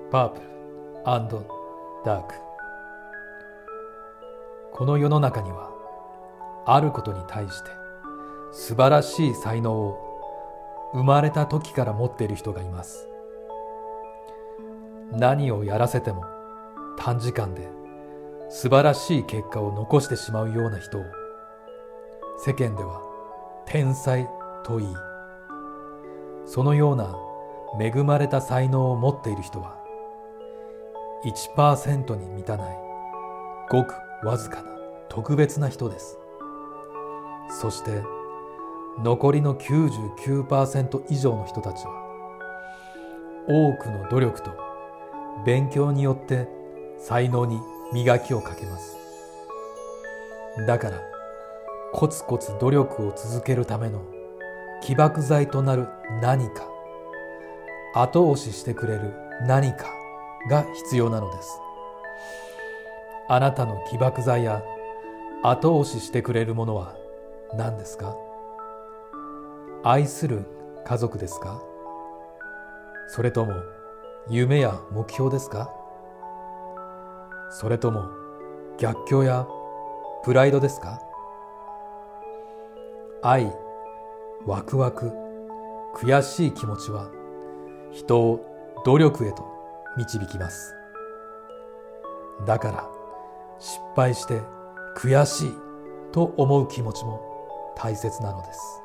パープル&ダーク。この世の中にはあることに対して素晴らしい才能を生まれた時から持っている人がいます。何をやらせても短時間で素晴らしい結果を残してしまうような人を世間では天才と言い、そのような恵まれた才能を持っている人は 1% に満たないごくわずかな特別な人です。そして残りの 99% 以上の人たちは多くの努力と勉強によって才能に磨きをかけます。だからコツコツ努力を続けるための起爆剤となる何か、後押ししてくれる何かが必要なのです。あなたの起爆剤や後押ししてくれるものは何ですか？愛する家族ですか？それとも夢や目標ですか？それとも逆境やプライドですか？愛、ワクワク、悔しい気持ちは人を努力へと導きます。だから失敗して悔しいと思う気持ちも大切なのです。